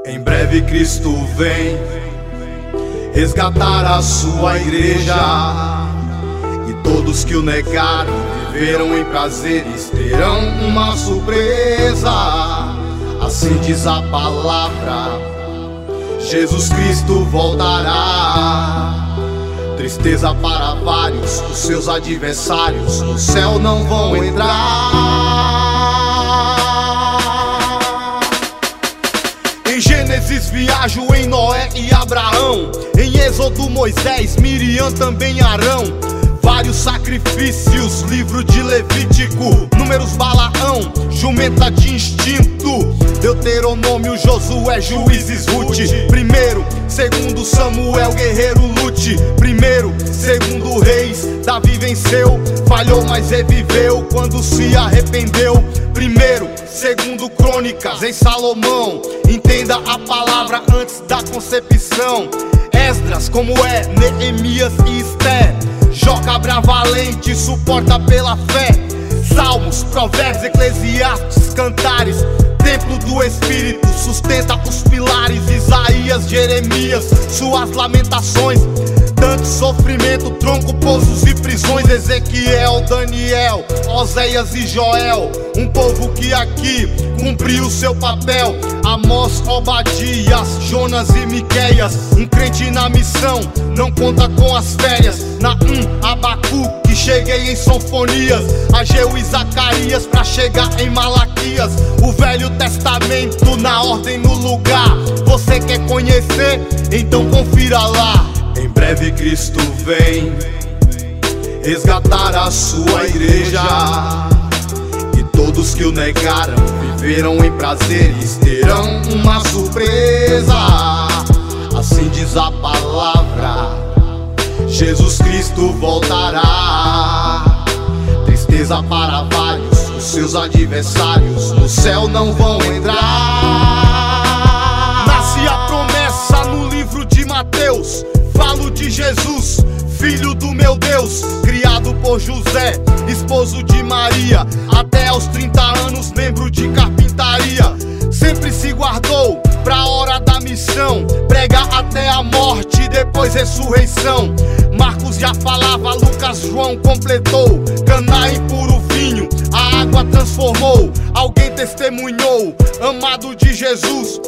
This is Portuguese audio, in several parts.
Em breve Cristo vem resgatar a sua igreja, e todos que o negaram, viveram em prazeres, terão uma surpresa. Assim diz a palavra, Jesus Cristo voltará. Tristeza para vários, os seus adversários no céu não vão entrar. Em Gênesis viajo em Noé e Abraão, em Êxodo Moisés, Miriam, também Arão. Vários sacrifícios, livro de Levítico, Números, Balaão, jumenta de instinto, Deuteronômio, Josué, Juízes, Ruth. Primeiro, segundo Samuel, guerreiro lute. Primeiro, segundo Reis, Davi venceu, falhou mas reviveu quando se arrependeu. Primeiro, segundo Crônicas, em Salomão, entenda a palavra antes da concepção. Esdras, como é, Neemias e Esté. Jó, cabra valente, suporta pela fé. Salmos, Provérbios, Eclesiastes, Cantares. Templo do Espírito sustenta os pilares. Isaías, Jeremias, suas lamentações. Tanto sofrimento, tronco, pousos e prisões. Ezequiel, Daniel, Oséias e Joel. Um povo que aqui cumpriu seu papel. Amós, Obadias, Jonas e Miqueias. Um crente na missão, não conta com as férias. Naum, Abacuque, cheguei em Sonfonias. Ageu e Zacarias pra chegar em Malaquias. O Velho Testamento na ordem, no lugar. Você quer conhecer? Então confira lá. Em breve Cristo vem resgatar a sua igreja, e todos que o negaram, viveram em prazeres, terão uma surpresa. Assim diz a palavra, Jesus Cristo voltará. Tristeza para vários, os seus adversários no céu não vão entrar. Nasce a promessa no livro de Mateus. Falo de Jesus, filho do meu Deus, criado por José, esposo de Maria. Até aos 30 anos, membro de carpintaria. Sempre se guardou pra hora da missão, pregar até a morte, depois ressurreição. Marcos já falava, Lucas, João completou. Caná em puro vinho, a água transformou. Alguém testemunhou, amado de Jesus.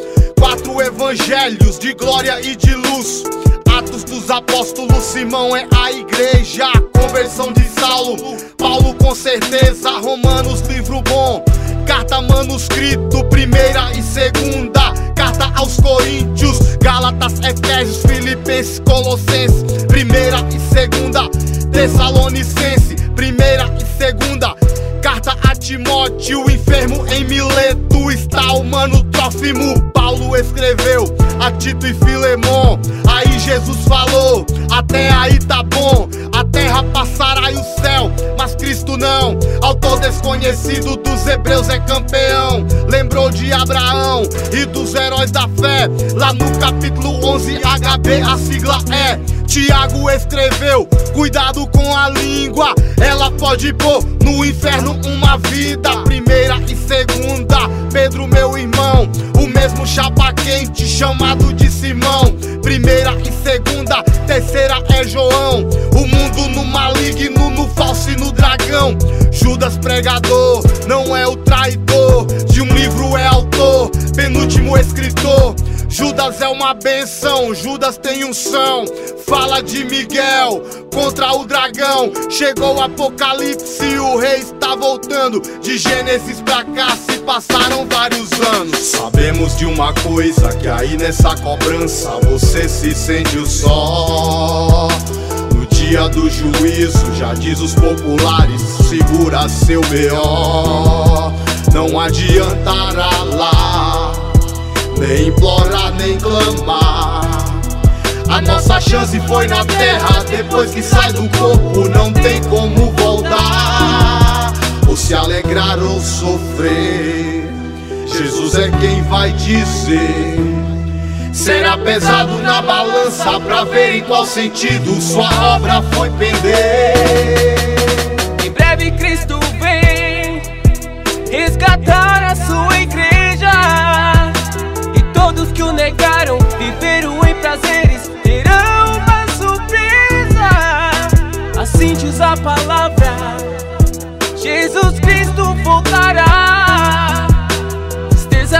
4 evangelhos de glória e de luz. Atos dos Apóstolos, Simão é a igreja. Conversão de Saulo, Paulo com certeza. Romanos, livro bom. Carta manuscrito, primeira e segunda. Carta aos Coríntios, Gálatas, Efésios, Filipenses, Colossenses. Primeira e segunda. Tessalonicense, primeira e segunda. Carta a Timóteo, enfermo em Mileto está o mano Trófimo. Paulo escreveu a Tito e Filemon. Aí Jesus falou, até aí tá bom. A terra passará e o céu, mas Cristo não. Autor desconhecido dos Hebreus é campeão. Lembrou de Abraão e dos heróis da fé. Lá no capítulo 11, HB a sigla é. Tiago escreveu, cuidado com a língua, ela pode pôr no inferno uma vida. Primeira e segunda, Pedro meu irmão, o mesmo chapa quente chamado de Simão. Primeira e segunda, terceira é João. O mundo no maligno, no falso e no dragão. Judas pregador, não é o traidor. De um livro é autor, penúltimo escritor. Judas é uma benção, Judas tem unção. Fala de Miguel contra o dragão. Chegou o apocalipse, o rei está voltando. De Gênesis pra cá se passaram vários anos. Sabemos de uma coisa, que aí nessa cobrança você se sente o só. No dia do juízo, já diz os populares, segura seu B.O. Não adiantará lá nem implorar, nem clamar. A nossa chance foi na terra, depois que sai do corpo não tem como voltar. Ou se alegrar ou sofrer, Jesus é quem vai dizer. Será pesado na balança pra ver em qual sentido sua obra foi pender. Em breve Cristo vem resgatar a sua igreja, e todos que o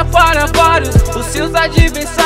para vários os seus adversários.